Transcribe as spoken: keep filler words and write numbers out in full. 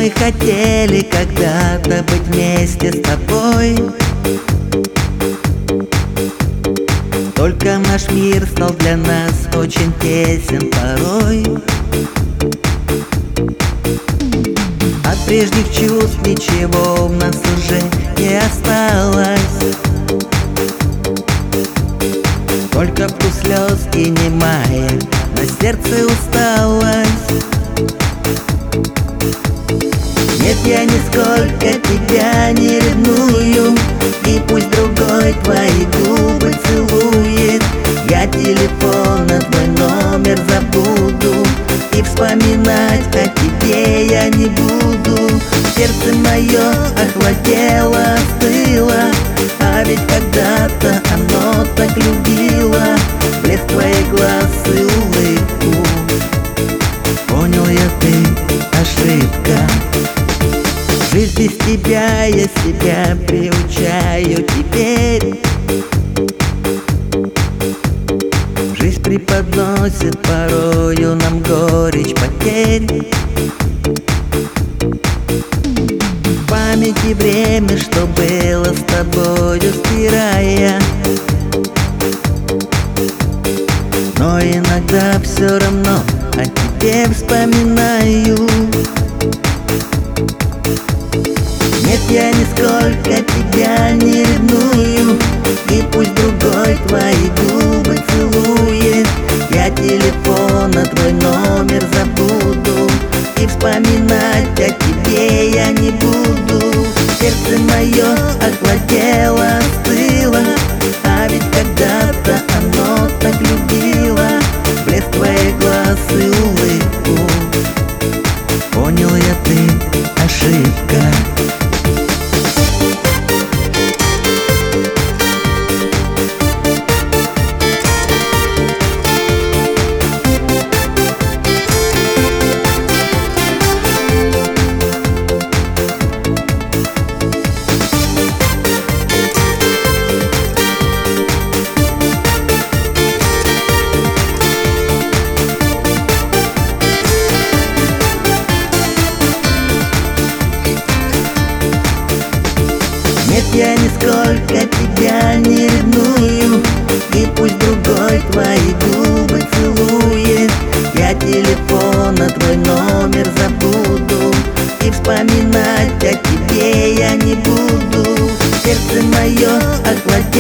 мы хотели когда-то быть вместе с тобой. Только наш мир стал для нас очень тесен порой. От прежних чувств ничего в нас уже не осталось. Только вкус слез и немая на сердце усталость. Нет, я нисколько тебя не ревную, и пусть другой твои губы целует. Я телефон на твой номер забуду, и вспоминать о тебе я не буду. Сердце мое охладело, остыло, а ведь когда-то оно так любило. Блеск твоих глаз и улыбку. Понял я, ты ошибка. Жизнь без тебя, я себя приучаю теперь. Жизнь преподносит порою нам горечь потерь. В памяти время, что было с тобою, стирая. Но иногда все равно о тебе вспоминаю. Нет, я нисколько тебя не ревную, и пусть другой твои губы целует. Я телефон на твой номер забуду, и вспоминать о тебе я не буду. Сердце мое охладело, остыло, а ведь когда-то оно так любило. Блеск твоих глаз и улыбку. Понял я, ты ошибка. Нет, я нисколько тебя не ревную, и пусть другой твои губы целует. Я телефон на твой номер забуду, и вспоминать о тебе я не буду. Сердце мое охладило.